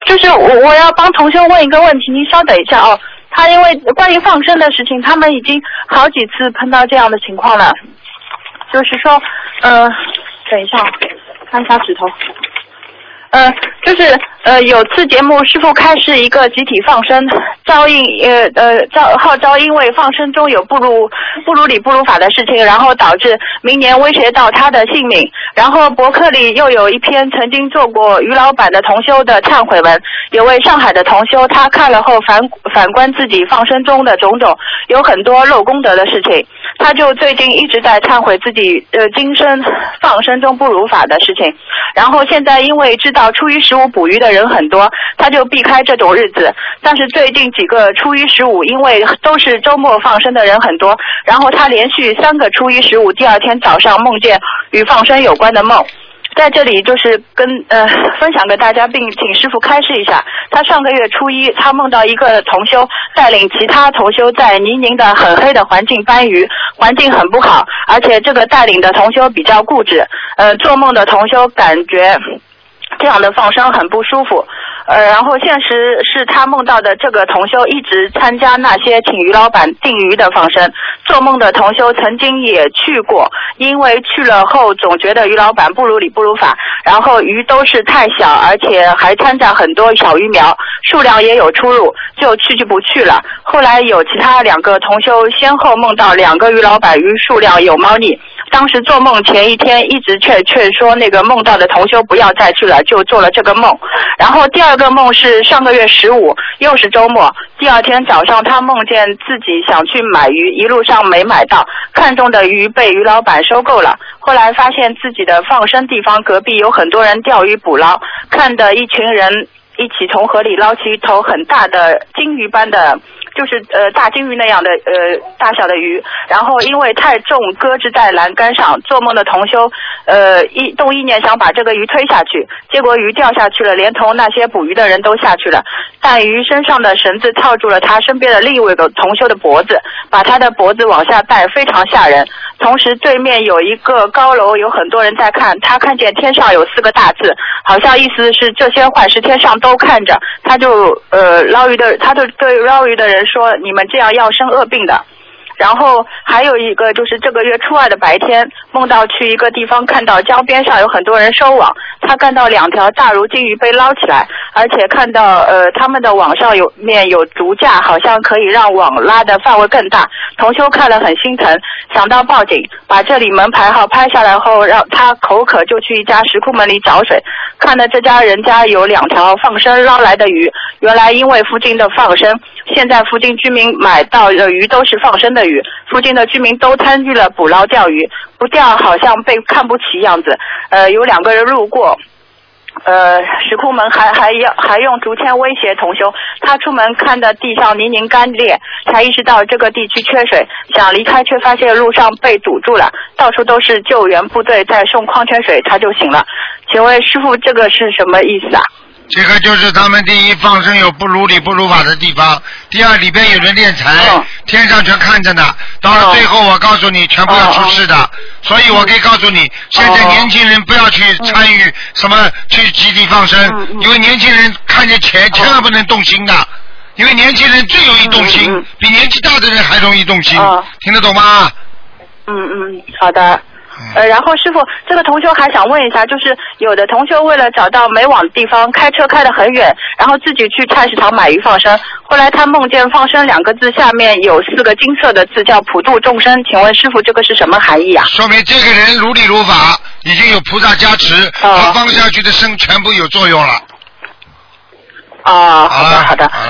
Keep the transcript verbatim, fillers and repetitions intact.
就是我我要帮同修问一个问题，您稍等一下哦。他因为关于放生的事情，他们已经好几次碰到这样的情况了，就是说，呃，等一下，看一下指头。呃，就是呃，有次节目师父开示一个集体放生，招应呃呃招号召，因为放生中有不如不如理不如法的事情，然后导致明年威胁到他的性命。然后博客里又有一篇曾经做过于老板的同修的忏悔文，有位上海的同修，他看了后反反观自己放生中的种种，有很多漏功德的事情，他就最近一直在忏悔自己呃今生放生中不如法的事情。然后现在因为知道初一十五捕鱼的人很多，他就避开这种日子。但是最近几个初一十五，因为都是周末放生的人很多，然后他连续三个初一十五，第二天早上梦见与放生有关的梦。在这里就是跟呃分享给大家，并请师父开示一下。他上个月初一，他梦到一个同修带领其他同修在泥泞的很黑的环境搬鱼，环境很不好，而且这个带领的同修比较固执，呃，做梦的同修感觉这样的放生很不舒服。呃，然后现实是他梦到的这个同修一直参加那些请于老板订鱼的放生，做梦的同修曾经也去过，因为去了后总觉得于老板不如理不如法，然后鱼都是太小，而且还掺杂很多小鱼苗，数量也有出入，就去就不去了。后来有其他两个同修先后梦到两个于老板鱼数量有猫腻，当时做梦前一天一直劝劝说那个梦到的同修不要再去了，就做了这个梦。然后第二个梦是上个月十五，又是周末，第二天早上他梦见自己想去买鱼，一路上没买到，看中的鱼被鱼老板收购了。后来发现自己的放生地方隔壁有很多人钓鱼捕捞，看的一群人一起从河里捞起一头很大的金鱼般的，就是呃大金鱼那样的呃大小的鱼，然后因为太重搁置在栏杆上，做梦的同修呃一动意念想把这个鱼推下去，结果鱼掉下去了，连同那些捕鱼的人都下去了，但鱼身上的绳子套住了他身边的另一位同修的脖子，把他的脖子往下带，非常吓人。同时对面有一个高楼，有很多人在看，他看见天上有四个大字，好像意思是这些坏事天上都看着，他就呃捞鱼的他就对捞鱼的人说，你们这样要生恶病的。然后还有一个就是这个月初二的白天，梦到去一个地方，看到江边上有很多人收网，他看到两条大如金鱼被捞起来，而且看到呃他们的网上有面有竹架，好像可以让网拉的范围更大。同修看了很心疼，想到报警，把这里门牌号拍下来后，让他口渴就去一家石库门里找水，看到这家人家有两条放生捞来的鱼，原来因为附近的放生，现在附近居民买到的鱼都是放生的鱼，附近的居民都参与了捕捞钓鱼，不钓好像被看不起样子。呃，有两个人路过，呃，石库门还还要还用竹签威胁同修，他出门看到地上泥泞干裂，才意识到这个地区缺水，想离开却发现路上被堵住了，到处都是救援部队在送矿泉水，他就醒了。请问师父，这个是什么意思啊？ 这个就是他们第一放生有不如理不如法的地方，第二里边有人敛财，哦、天上全看着呢，到了最后我告诉你全部要出事的，哦、所以我可以告诉你，现在年轻人不要去参与什么去集体放生，嗯、因为年轻人看见钱千万不能动心的，因为年轻人最容易动心，嗯、比年纪大的人还容易动心，哦、听得懂吗？ 嗯嗯，好的。呃，然后师父，这个同修还想问一下，就是有的同修为了找到没网的地方，开车开得很远，然后自己去菜市场买鱼放生，后来他梦见放生两个字下面有四个金色的字叫普度众生，请问师父这个是什么含义啊？ 说明这个人如理如法，已经有菩萨加持，哦、他放下去的生全部有作用了。 啊、哦，好的好的。